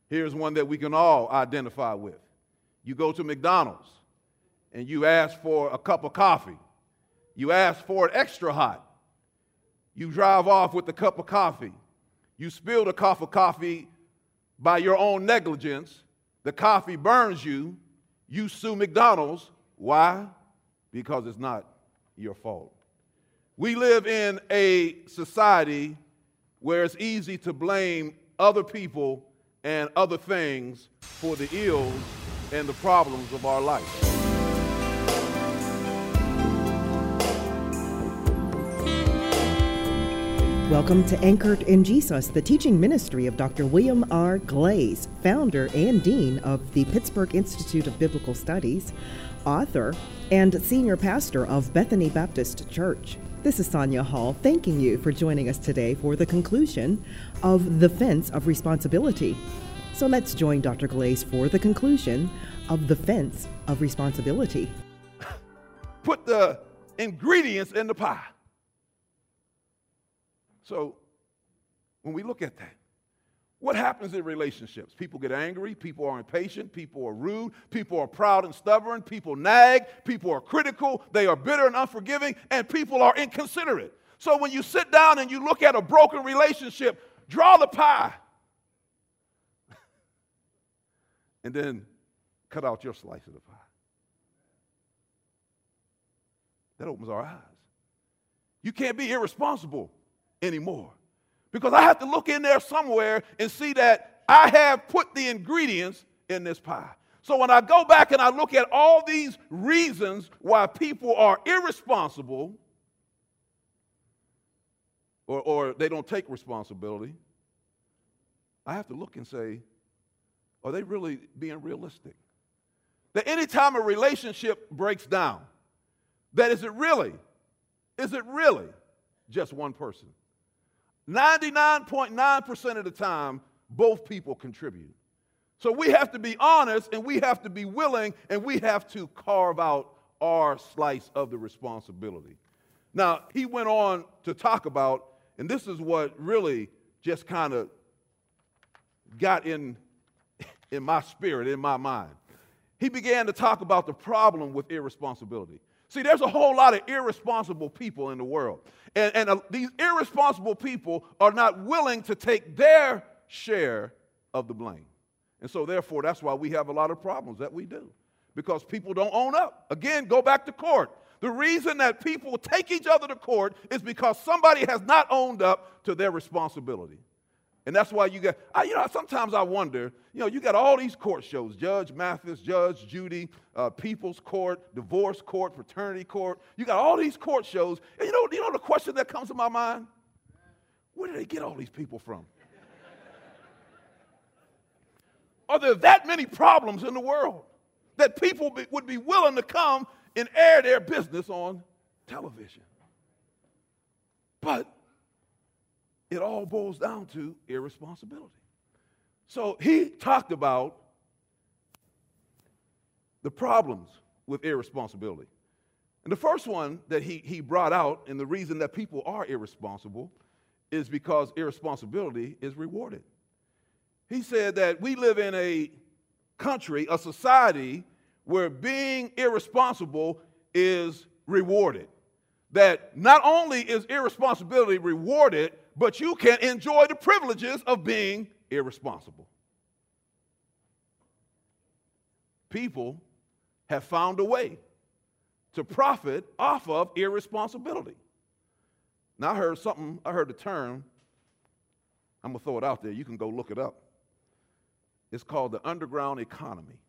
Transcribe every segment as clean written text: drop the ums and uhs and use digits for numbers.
Here's one that we can all identify with. You go to McDonald's and you ask for a cup of coffee. You ask for it extra hot. You drive off with the cup of coffee. You spill the cup of coffee by your own negligence. The coffee burns you. You sue McDonald's. Why? Because it's not your fault. We live in a society where it's easy to blame other people and other things for the ills and the problems of our life. Welcome to Anchored in Jesus, the teaching ministry of Dr. William R. Glaze, founder and dean of the Pittsburgh Institute of Biblical Studies, author, and senior pastor of Bethany Baptist Church. This is Sonia Hall, thanking you for joining us today for the conclusion of The Fence of Responsibility. So let's join Dr. Glaze for the conclusion of The Fence of Responsibility. Put the ingredients in the pie. So when we look at that, what happens in relationships? People get angry, people are impatient, people are rude, people are proud and stubborn, people nag, people are critical, they are bitter and unforgiving, and people are inconsiderate. So when you sit down and you look at a broken relationship, draw the pie. And then cut out your slice of the pie. That opens our eyes. You can't be irresponsible anymore. Because I have to look in there somewhere and see that I have put the ingredients in this pie. So when I go back and I look at all these reasons why people are irresponsible or they don't take responsibility, I have to look and say, are they really being realistic? That any time a relationship breaks down, that is it really just one person? 99.9% of the time, both people contribute. So we have to be honest, and we have to be willing, and we have to carve out our slice of the responsibility. Now, he went on to talk about, and this is what really just kind of got in my spirit, in my mind. He began to talk about the problem with irresponsibility. See, there's a whole lot of irresponsible people in the world. And these irresponsible people are not willing to take their share of the blame. And so, therefore, that's why we have a lot of problems that we do. Because people don't own up. Again, go back to court. The reason that people take each other to court is because somebody has not owned up to their responsibility. And that's why you got, sometimes I wonder, you got all these court shows, Judge Mathis, Judge Judy, People's Court, Divorce Court, Fraternity Court. You got all these court shows. And you know the question that comes to my mind? Where do they get all these people from? Are there that many problems in the world that people would be willing to come and air their business on television? But it all boils down to irresponsibility. So he talked about the problems with irresponsibility. And the first one that he brought out, and the reason that people are irresponsible, is because irresponsibility is rewarded. He said that we live in a country, a society, where being irresponsible is rewarded. That not only is irresponsibility rewarded, but you can enjoy the privileges of being irresponsible. People have found a way to profit off of irresponsibility. Now, I heard the term, I'm going to throw it out there. You can go look it up. It's called the underground economy.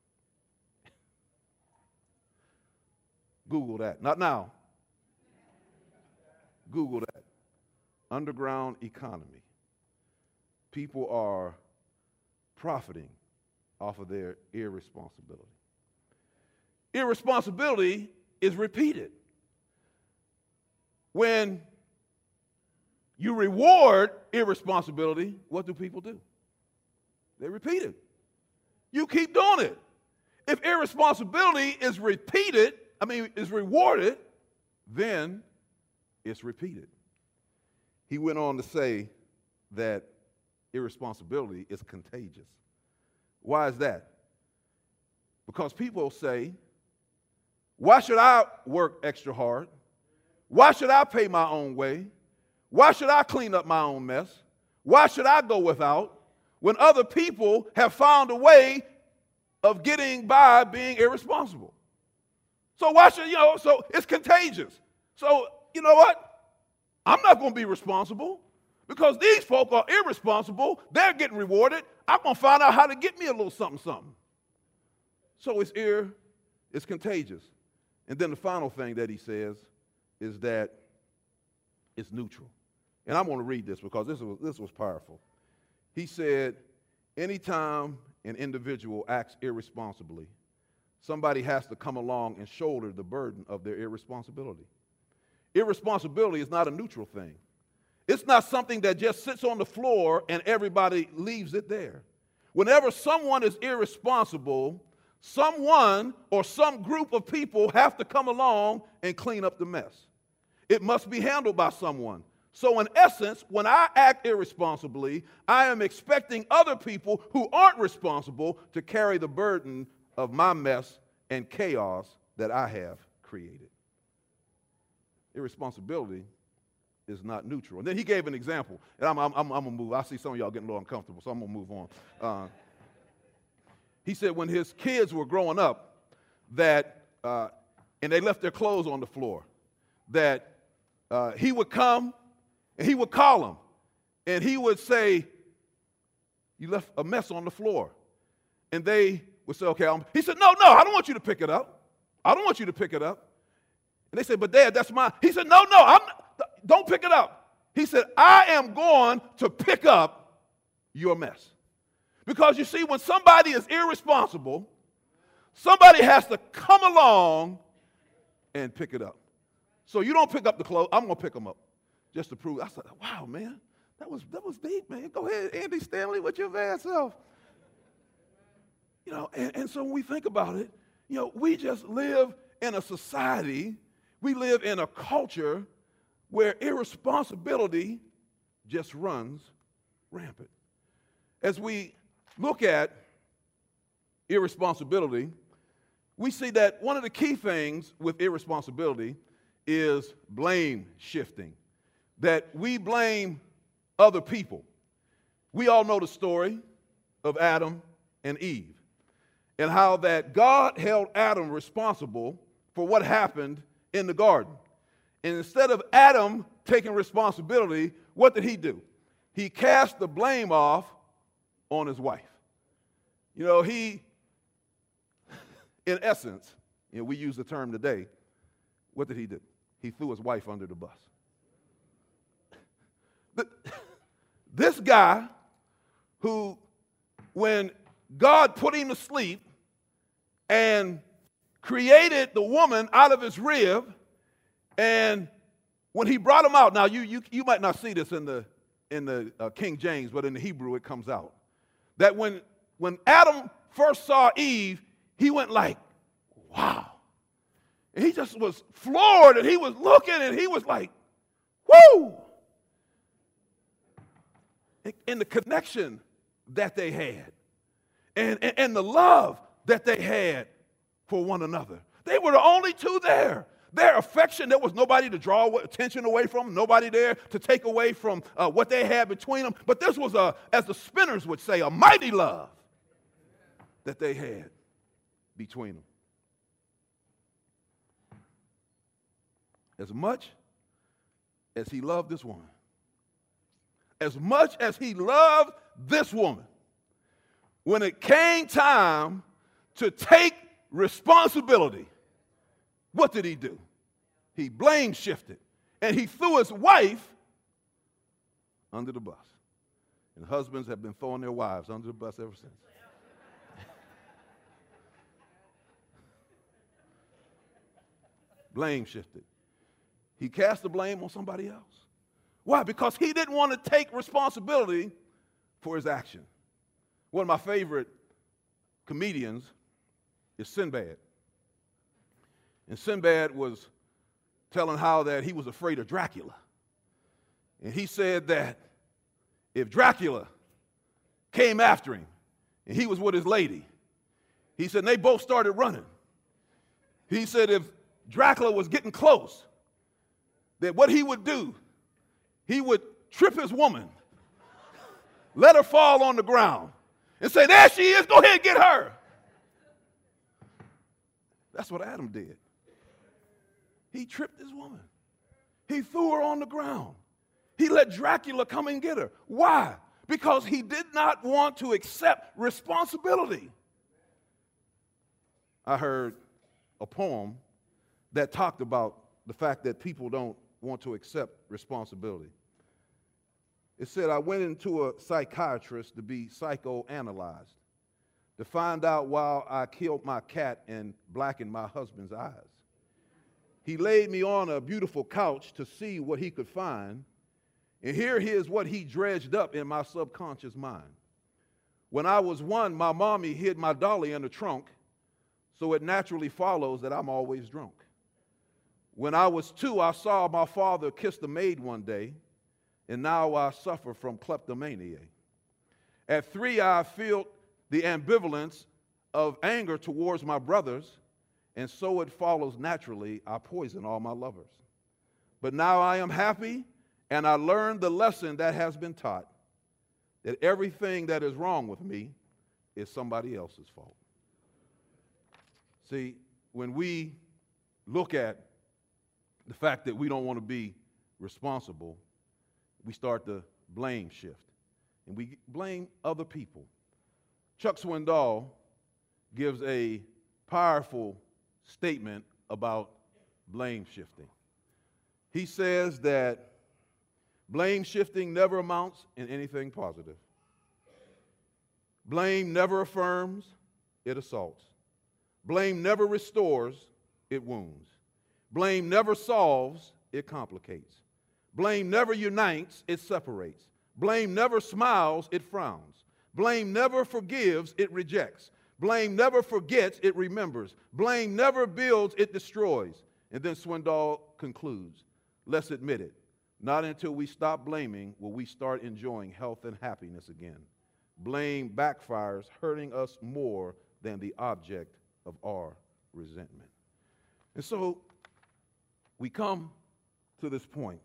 Google that. Not now. Google that. Underground economy. People are profiting off of their irresponsibility. Irresponsibility is repeated. When you reward irresponsibility, what do people do? They repeat it. You keep doing it. If irresponsibility is rewarded, then it's repeated. He went on to say that irresponsibility is contagious. Why is that? Because people say, why should I work extra hard? Why should I pay my own way? Why should I clean up my own mess? Why should I go without when other people have found a way of getting by being irresponsible? So why should, so it's contagious. So, you know what? I'm not going to be responsible because these folk are irresponsible. They're getting rewarded. I'm going to find out how to get me a little something, something. So it's contagious. And then the final thing that he says is that it's neutral. And I'm going to read this because this was powerful. He said, anytime an individual acts irresponsibly, somebody has to come along and shoulder the burden of their irresponsibility. Irresponsibility is not a neutral thing. It's not something that just sits on the floor and everybody leaves it there. Whenever someone is irresponsible, someone or some group of people have to come along and clean up the mess. It must be handled by someone. So in essence, when I act irresponsibly, I am expecting other people who aren't responsible to carry the burden of my mess and chaos that I have created. Irresponsibility is not neutral. And then he gave an example. And I'm going to move. I see some of y'all getting a little uncomfortable, so I'm going to move on. He said when his kids were growing up, that, and they left their clothes on the floor, that he would come and he would call them, and he would say, you left a mess on the floor. And they would say, okay. He said, no, I don't want you to pick it up. I don't want you to pick it up. And they said, but Dad, that's mine. He said, no, don't pick it up. He said, I am going to pick up your mess. Because you see, when somebody is irresponsible, somebody has to come along and pick it up. So you don't pick up the clothes, I'm going to pick them up. Just to prove. I said, wow, man, that was deep, man. Go ahead, Andy Stanley, with your bad self. And so when we think about it, we just live in a society, we live in a culture where irresponsibility just runs rampant. As we look at irresponsibility, we see that one of the key things with irresponsibility is blame shifting. That we blame other people. We all know the story of Adam and Eve and how that God held Adam responsible for what happened in the garden. And instead of Adam taking responsibility, what did he do? He cast the blame off on his wife. He, in essence, we use the term today, what did he do? He threw his wife under the bus. This guy who, when God put him to sleep and created the woman out of his rib, and when he brought him out, now you might not see this in the King James, but in the Hebrew it comes out, that when Adam first saw Eve, he went like, wow. And he just was floored, and he was looking, and he was like, whoo! And the connection that they had and the love that they had for one another. They were the only two there. Their affection, there was nobody to draw attention away from, nobody there to take away from what they had between them. But this was, as the spinners would say, a mighty love that they had between them. As much as he loved this woman, as much as he loved this woman, when it came time to take responsibility, what did he do? He blame shifted, and he threw his wife under the bus. And husbands have been throwing their wives under the bus ever since. Blame shifted. He cast the blame on somebody else. Why? Because he didn't want to take responsibility for his action. One of my favorite comedians is Sinbad. And Sinbad was telling how that he was afraid of Dracula. And he said that if Dracula came after him, and he was with his lady. He said, and they both started running. He said if Dracula was getting close, that what he would do, he would trip his woman, let her fall on the ground, and say, there she is, go ahead and get her. That's what Adam did. He tripped his woman. He threw her on the ground. He let Dracula come and get her. Why? Because he did not want to accept responsibility. I heard a poem that talked about the fact that people don't want to accept responsibility. It said, I went into a psychiatrist to be psychoanalyzed, to find out why I killed my cat and blackened my husband's eyes. He laid me on a beautiful couch to see what he could find, and here's what he dredged up in my subconscious mind. When I was 1, my mommy hid my dolly in the trunk, so it naturally follows that I'm always drunk. When I was 2, I saw my father kiss the maid one day, and now I suffer from kleptomania. At 3, I felt the ambivalence of anger towards my brothers, and so it follows naturally, I poison all my lovers. But now I am happy, and I learned the lesson that has been taught, that everything that is wrong with me is somebody else's fault. See, when we look at the fact that we don't want to be responsible, we start to blame shift, and we blame other people. Chuck Swindoll gives a powerful statement about blame shifting. He says that blame shifting never amounts in anything positive. Blame never affirms, it assaults. Blame never restores, it wounds. Blame never solves, it complicates. Blame never unites, it separates. Blame never smiles, it frowns. Blame never forgives, it rejects. Blame never forgets, it remembers. Blame never builds, it destroys. And then Swindoll concludes, let's admit it, not until we stop blaming will we start enjoying health and happiness again. Blame backfires, hurting us more than the object of our resentment. And so we come to this point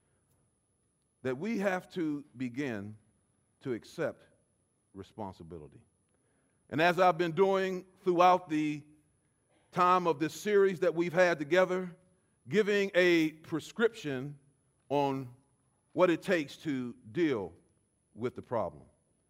that we have to begin to accept responsibility. And as I've been doing throughout the time of this series that we've had together, giving a prescription on what it takes to deal with the problem.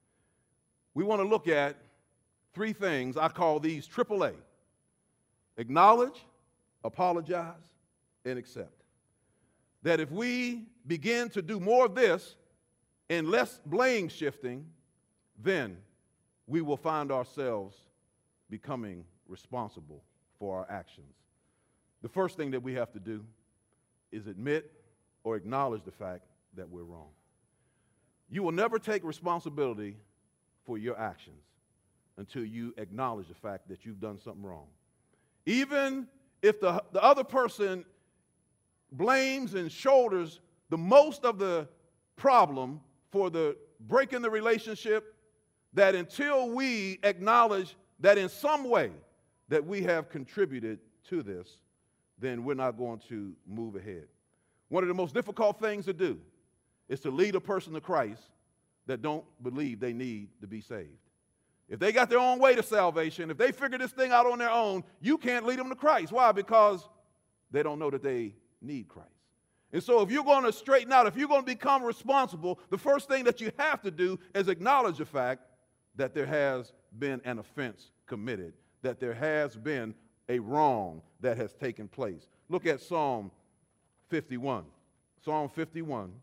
We want to look at 3 things. I call these AAA. Acknowledge, apologize, and accept. That if we begin to do more of this and less blame shifting, then we will find ourselves becoming responsible for our actions. The first thing that we have to do is admit or acknowledge the fact that we're wrong. You will never take responsibility for your actions until you acknowledge the fact that you've done something wrong. Even if the other person blames and shoulders the most of the problem for the break in the relationship, that until we acknowledge that in some way that we have contributed to this, then we're not going to move ahead. One of the most difficult things to do is to lead a person to Christ that don't believe they need to be saved. If they got their own way to salvation, if they figure this thing out on their own, you can't lead them to Christ. Why? Because they don't know that they need Christ. And so if you're going to straighten out, if you're going to become responsible, the first thing that you have to do is acknowledge the fact that there has been an offense committed, that there has been a wrong that has taken place. Look at Psalm 51. Psalm 51,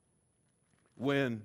when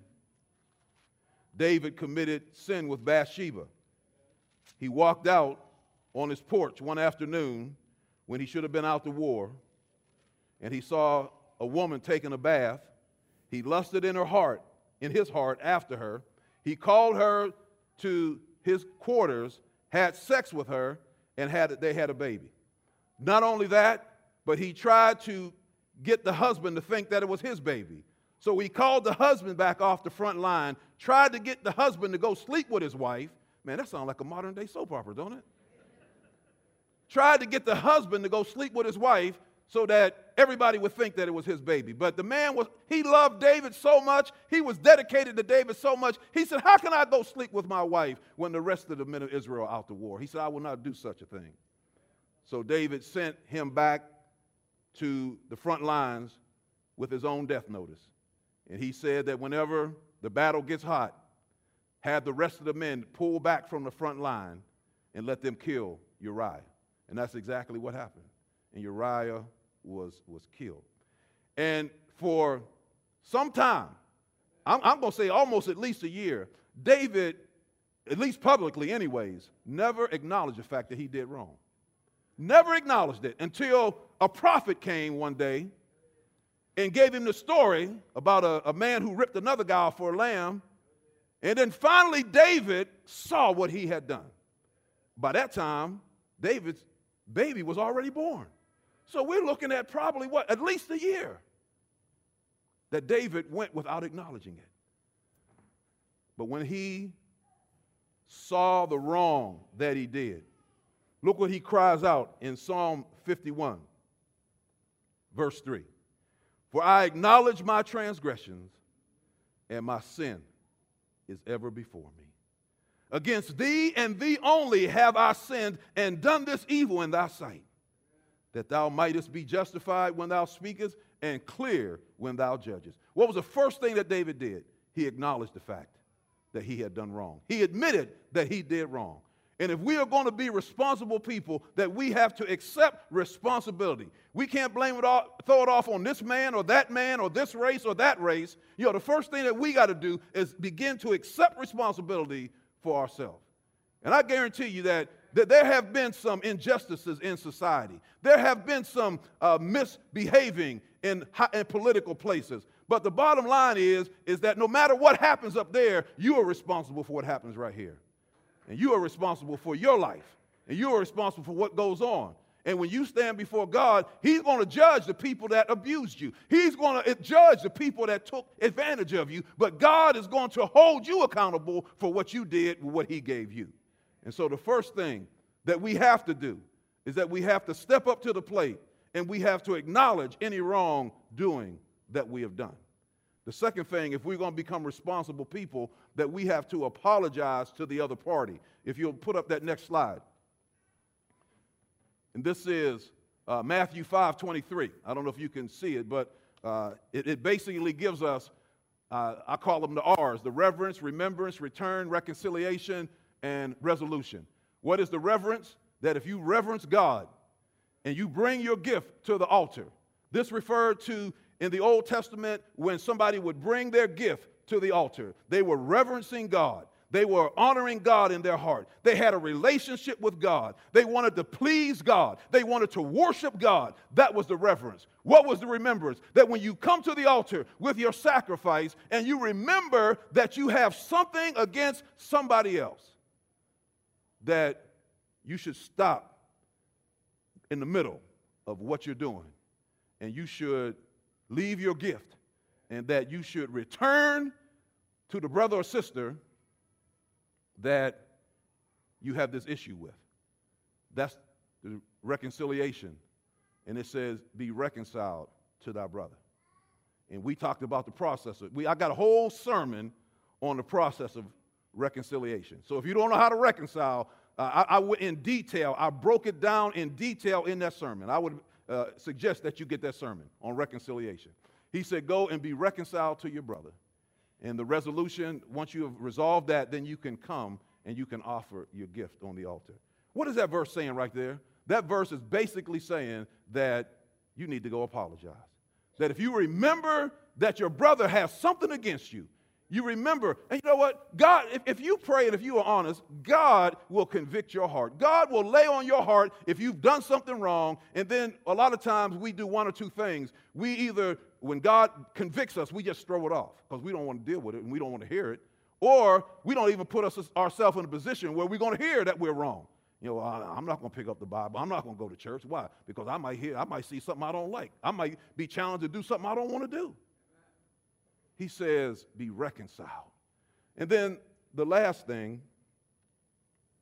David committed sin with Bathsheba. He walked out on his porch one afternoon when he should have been out to war, and he saw a woman taking a bath. He lusted in his heart after her. He called her to his quarters, had sex with her, and they had a baby. Not only that, but he tried to get the husband to think that it was his baby. So he called the husband back off the front line, tried to get the husband to go sleep with his wife. Man, that sounds like a modern day soap opera, don't it? Tried to get the husband to go sleep with his wife so that everybody would think that it was his baby. But the man he loved David so much, he was dedicated to David so much, he said, how can I go sleep with my wife when the rest of the men of Israel are out to war? He said, I will not do such a thing. So David sent him back to the front lines with his own death notice. And he said that whenever the battle gets hot, have the rest of the men pull back from the front line and let them kill Uriah. And that's exactly what happened. And Uriah was killed. And for some time, I'm going to say almost at least a year, David, at least publicly anyways, never acknowledged the fact that he did wrong. Never acknowledged it until a prophet came one day and gave him the story about a man who ripped another guy off for a lamb. And then finally David saw what he had done. By that time, David's baby was already born. So we're looking at probably at least a year that David went without acknowledging it. But when he saw the wrong that he did, look what he cries out in Psalm 51, verse 3. For I acknowledge my transgressions, and my sin is ever before me. Against thee and thee only have I sinned and done this evil in thy sight, that thou mightest be justified when thou speakest and clear when thou judgest. What was the first thing that David did? He acknowledged the fact that he had done wrong. He admitted that he did wrong. And if we are going to be responsible people, that we have to accept responsibility. We can't blame it all, throw it off on this man or this race or that race. You know, the first thing that we got to do is begin to accept responsibility for ourselves. And I guarantee you that there have been some injustices in society. There have been some misbehaving in political places. But the bottom line is that no matter what happens up there, you are responsible for what happens right here. And you are responsible for your life. And you are responsible for what goes on. And when you stand before God, he's going to judge the people that abused you. He's going to judge the people that took advantage of you. But God is going to hold you accountable for what you did with what he gave you. And so the first thing that we have to do is that we have to step up to the plate and we have to acknowledge any wrongdoing that we have done. The second thing, if we're going to become responsible people, that we have to apologize to the other party. If you'll put up that next slide. And this is Matthew 5:23. I don't know if you can see it, but it basically gives us, I call them the R's, the reverence, remembrance, return, reconciliation, and resolution. What is the reverence? That if you reverence God and you bring your gift to the altar, this referred to in the Old Testament when somebody would bring their gift to the altar. They were reverencing God. They were honoring God in their heart. They had a relationship with God. They wanted to please God. They wanted to worship God. That was the reverence. What was the remembrance? That when you come to the altar with your sacrifice and you remember that you have something against somebody else, that you should stop in the middle of what you're doing and you should leave your gift, and that you should return to the brother or sister that you have this issue with. That's the reconciliation. And it says, be reconciled to thy brother. And we talked about the process. I got a whole sermon on the process of reconciliation. So if you don't know how to reconcile, I went in detail. I broke it down in detail in that sermon. I would suggest that you get that sermon on reconciliation. He said, go and be reconciled to your brother. And the resolution, once you have resolved that, then you can come and you can offer your gift on the altar. What is that verse saying right there? That verse is basically saying that you need to go apologize. That if you remember that your brother has something against you, you remember, and you know what? God, if you pray and if you are honest, God will convict your heart. God will lay on your heart if you've done something wrong, and then a lot of times we do one or two things. We either, when God convicts us, we just throw it off because we don't want to deal with it and we don't want to hear it, or we don't even put ourselves in a position where we're going to hear that we're wrong. You know, I'm not going to pick up the Bible. I'm not going to go to church. Why? Because I might see something I don't like. I might be challenged to do something I don't want to do. He says, be reconciled. And then the last thing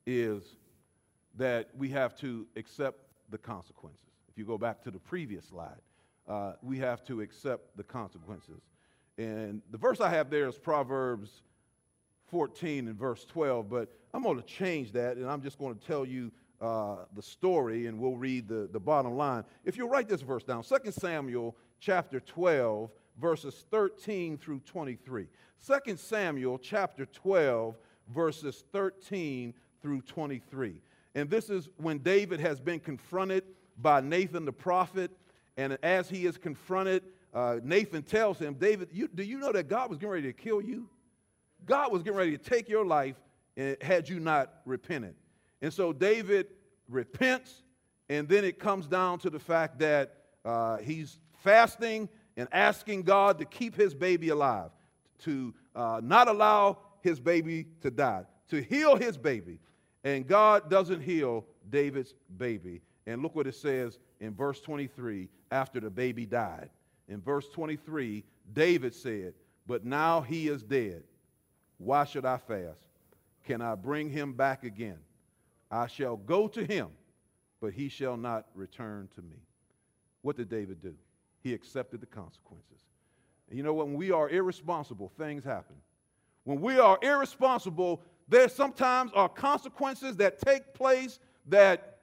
is that we have to accept the consequences. If you go back to the previous slide, we have to accept the consequences. And the verse I have there is Proverbs 14 and verse 12, but I'm going to change that, and I'm just going to tell you the story, and we'll read the bottom line. If you'll write this verse down, 2 Samuel chapter 12, verses 13 through 23. 2 Samuel chapter 12, verses 13 through 23. And this is when David has been confronted by Nathan the prophet, and as he is confronted, Nathan tells him, David, do you know that God was getting ready to kill you? God was getting ready to take your life had you not repented. And so David repents, and then it comes down to the fact that he's fasting and asking God to keep his baby alive, to not allow his baby to die, to heal his baby. And God doesn't heal David's baby. And look what it says in verse 23 after the baby died. In verse 23, David said, "But now he is dead. Why should I fast? Can I bring him back again? I shall go to him, but he shall not return to me." What did David do? He accepted the consequences. And you know what? When we are irresponsible, things happen. When we are irresponsible, there sometimes are consequences that take place that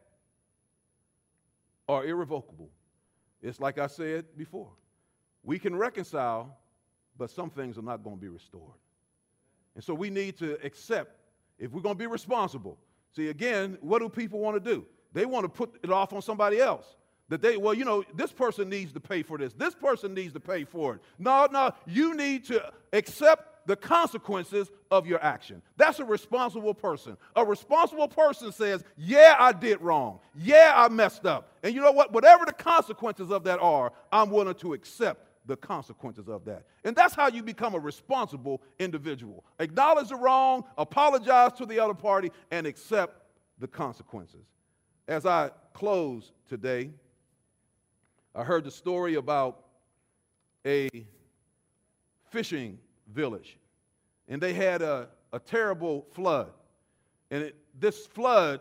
are irrevocable. It's like I said before. We can reconcile, but some things are not going to be restored. And so we need to accept, if we're going to be responsible. See, again, what do people want to do? They want to put it off on somebody else. That this person needs to pay for this. This person needs to pay for it. No, you need to accept the consequences of your action. That's a responsible person. A responsible person says, yeah, I did wrong. Yeah, I messed up. And you know what? Whatever the consequences of that are, I'm willing to accept the consequences of that. And that's how you become a responsible individual. Acknowledge the wrong, apologize to the other party, and accept the consequences. As I close today, I heard the story about a fishing village, and they had a terrible flood. And this flood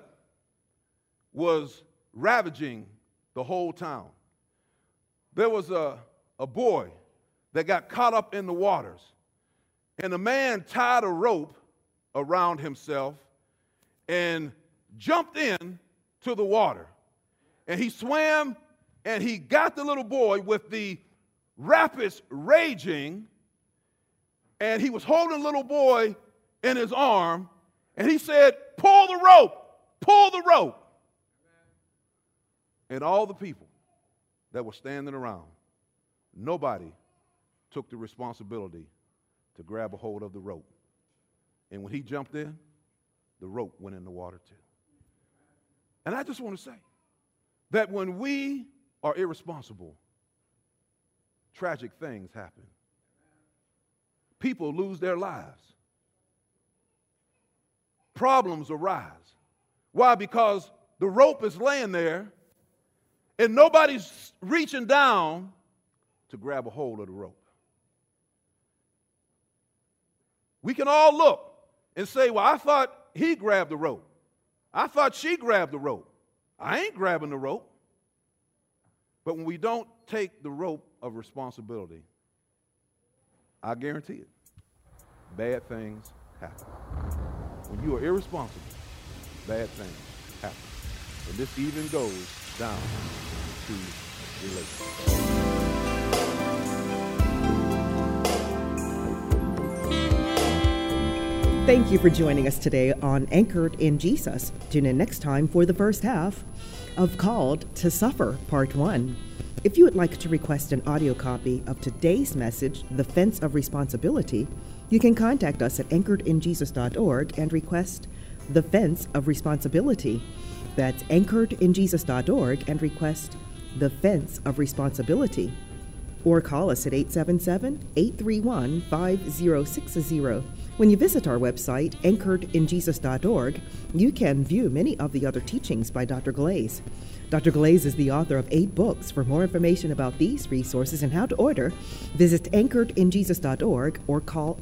was ravaging the whole town. There was a boy that got caught up in the waters, and the man tied a rope around himself and jumped in to the water. And he swam, and he got the little boy with the rapids raging, and he was holding the little boy in his arm, and he said, "Pull the rope, pull the rope." And all the people that were standing around, nobody took the responsibility to grab a hold of the rope. And when he jumped in, the rope went in the water too. And I just want to say that when we are irresponsible, tragic things happen. People lose their lives. Problems arise. Why? Because the rope is laying there and nobody's reaching down to grab a hold of the rope. We can all look and say, well, I thought he grabbed the rope. I thought she grabbed the rope. I ain't grabbing the rope. But when we don't take the rope of responsibility, I guarantee it, bad things happen. When you are irresponsible, bad things happen. And this even goes down to relationships. Thank you for joining us today on Anchored in Jesus. Tune in next time for the first half of Called to Suffer, Part 1. If you would like to request an audio copy of today's message, The Fence of Responsibility, you can contact us at anchoredinjesus.org and request The Fence of Responsibility. That's anchoredinjesus.org and request The Fence of Responsibility. Or call us at 877-831-5060. When you visit our website, anchoredinjesus.org, you can view many of the other teachings by Dr. Glaze. Dr. Glaze is the author of 8 books. For more information about these resources and how to order, visit anchoredinjesus.org or call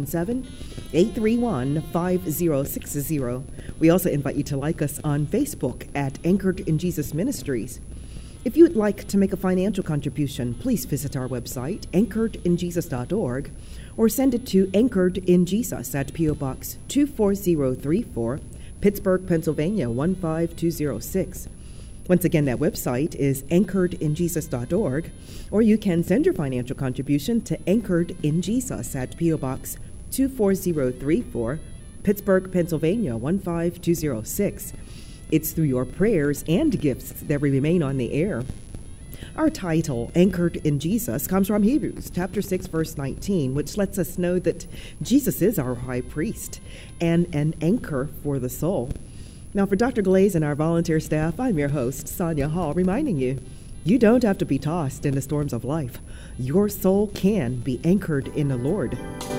877-831-5060. We also invite you to like us on Facebook at Anchored in Jesus Ministries. If you would like to make a financial contribution, please visit our website, anchoredinjesus.org, or send it to Anchored in Jesus at P.O. Box 24034, Pittsburgh, Pennsylvania 15206. Once again, that website is anchoredinjesus.org, or you can send your financial contribution to Anchored in Jesus at P.O. Box 24034, Pittsburgh, Pennsylvania 15206. It's through your prayers and gifts that we remain on the air. Our title, Anchored in Jesus, comes from Hebrews chapter 6, verse 19, which lets us know that Jesus is our high priest and an anchor for the soul. Now, for Dr. Glaze and our volunteer staff, I'm your host, Sonia Hall, reminding you, you don't have to be tossed in the storms of life. Your soul can be anchored in the Lord.